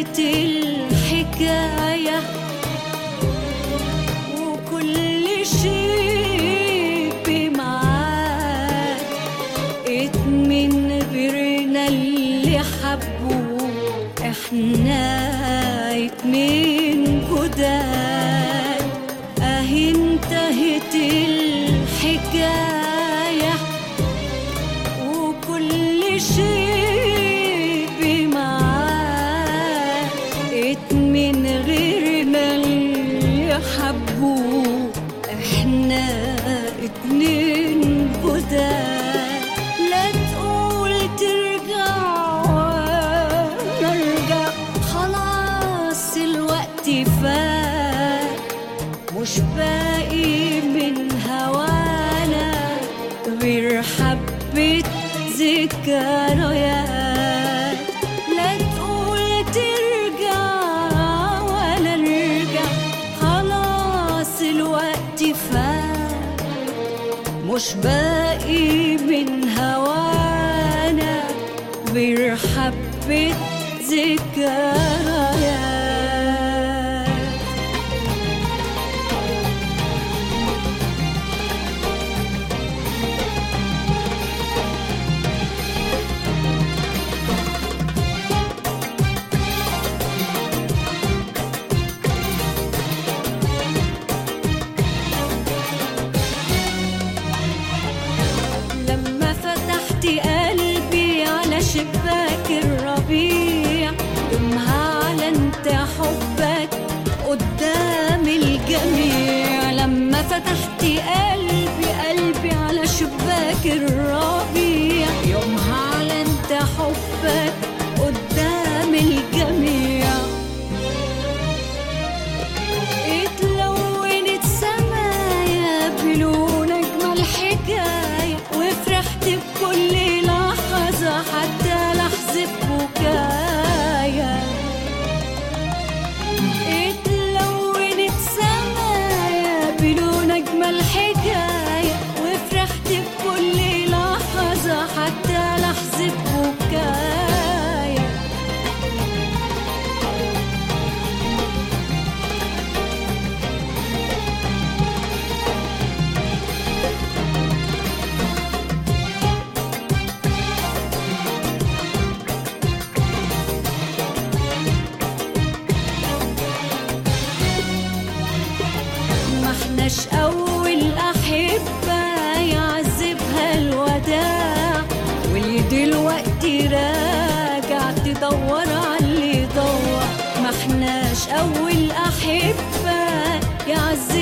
انتهت الحكاية وكل شيء بمعاد من غيرنا اللي حبوا احنا اتنين جداد. اهي انتهت الحكاية وكل شيء بمعاد من غيرنا اللي حبوا احنا اتنين جداد. لا تقول ترجع ونرجع خلاص الوقت فات مش باقي من هوانا غير حبة ذكريات. لا تقول ترجع ولا نرجع خلاص الوقت فات مش باقي من هوانا غير حبة ذكريات. لما فتحت قلبي على شباك الربيع يومها علنت حبك قدام الجميع. لما فتحت قلبي على شباك الربيع يومها علنت حبك قدام الجميع. اتلونت سمايا بلون اجمل حكايه وفرحت بكل لحظه حتى لحظه بكايا. اتلونت سمايا بلون اجمل حكايه وفرحت بكل لحظه حتى لحظه بكايا. ما احناش اول احبه يعذبها الوداع واللي دلوقتي راجع تدور على اللي ضاع. ما احناش اول احبه يعذبها